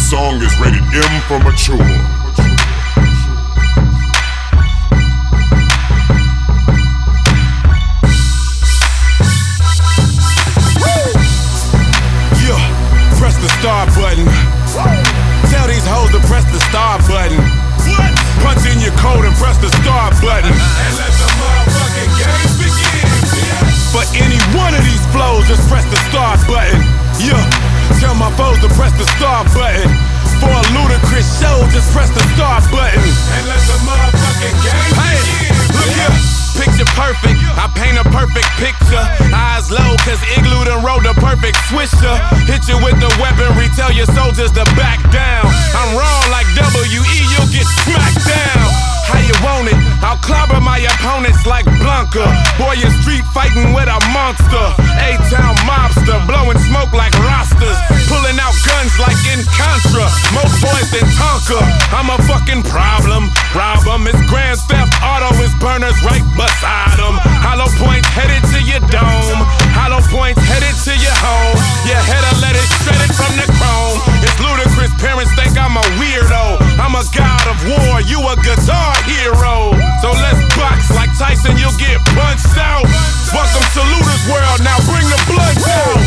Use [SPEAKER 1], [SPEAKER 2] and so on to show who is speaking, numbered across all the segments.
[SPEAKER 1] song is rated M for mature.
[SPEAKER 2] Press the start button. Tell these hoes to press the start button. Punch in your code and press the start button.
[SPEAKER 3] And let the motherfucking game begin.
[SPEAKER 2] For any one of these flows, just press the start button. Yeah, tell my foes to press the start button. For a ludicrous show, just press the start button.
[SPEAKER 3] And let the motherfucking game begin.
[SPEAKER 2] Look here. Picture perfect, I paint a perfect picture. Eyes low, cause Igloo done rode the perfect swisher. Hit you with the weaponry, tell your soldiers to back down. I'm raw like WE, you'll get smacked down. How you want it? I'll clobber my opponents like Blanca. Boy, you're street fighting with a monster. A-town mobster, blowing smoke like rosters. Pulling out guns like in Contra. More toys than Tonka. I'm a fucking problem. Rob 'em. It's Grand Theft Auto, it's burners right beside 'em. Hollow points headed to your dome. Hollow points headed to your home. Your head'll let it shredded from the chrome. It's ludicrous, parents think I'm a weirdo. I'm a god of war, you a guitar hero. So let's box like Tyson, you'll get punched out. Welcome to Luda's world, now bring the blood out.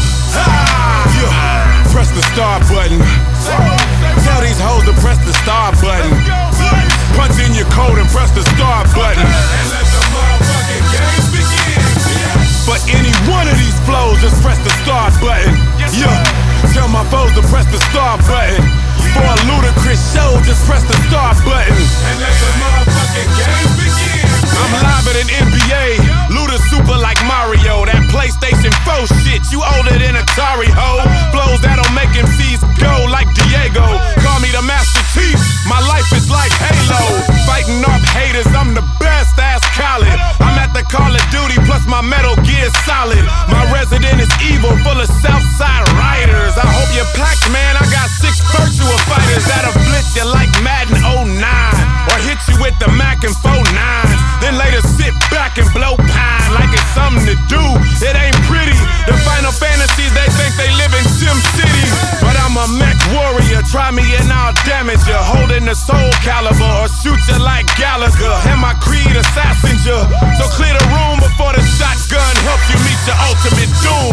[SPEAKER 2] Yeah, press the start button. Tell these hoes to press the start button. Punch in your code and press the start button.
[SPEAKER 3] And let the motherfucking game begin.
[SPEAKER 2] For any one of these flows, just press the start button. Yeah, tell my foes to press the start button. For a ludicrous show, just press the start button.
[SPEAKER 3] And let the motherfucking game begin.
[SPEAKER 2] I'm live at an NBA, Luda super like Mario. That PlayStation 4 shit, you older than Atari, ho. Flows that'll make MCs go like Diego. Call me the Master Chief, my life is like Halo. Fighting off haters, I'm the best, ask Khaled. I'm at the Call of Duty, plus my Metal Gear Solid. My resident is evil, full of Southside riders. I hope you're packed, man, I got 6 virtual fighters that'll blitz you like Madden 09. Or hit you with the Mac and 4-9s. Then later sit back and blow pine like it's something to do. It ain't pretty. The Final Fantasies, they think they live in Sim City. But I'm a mech warrior, try me and I'll damage you. Holding the Soul Calibur or shoot you like Gallagher. And my creed assassins you. So clear the room before the shotgun helps you meet your ultimate doom.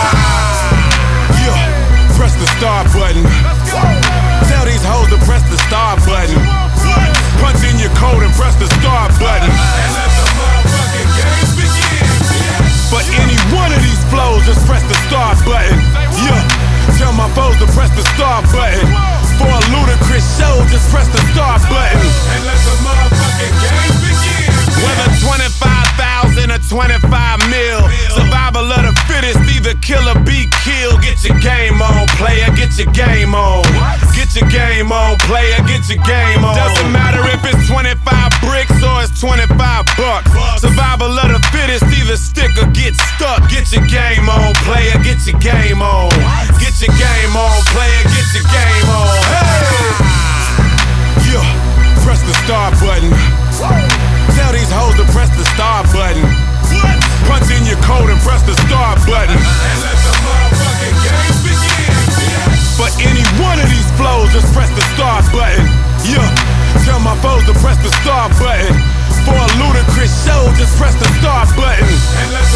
[SPEAKER 2] Yeah, press the start button. Tell these hoes to press the start button. Punch in your code and press the start button.
[SPEAKER 3] And let the motherfucking game begin.
[SPEAKER 2] For any one of these flows, just press the start button. Yeah, tell my foes to press the start button. For a ludicrous show, just press the start button.
[SPEAKER 3] And let the motherfucking game begin.
[SPEAKER 2] Whether 25,000 or 25 mil, survival of the fittest, either kill or be killed. Get your game on, player, get your game on. Get your game on, player, get your game on. Doesn't matter if it's 25 bricks or it's 25 bucks. Survival of the fittest, either stick or get stuck. Get your game on, player, get your game on. Get your game on, player, get your game on. Hey! Yeah, press the start button. Tell these hoes to press the start button. Punch in your code and press the start button.
[SPEAKER 3] And let the motherfucking game begin.
[SPEAKER 2] For any one of these flows, just press the start button. Yeah, tell my foes to press the start button. For a ludicrous show, just press the start button.
[SPEAKER 3] And let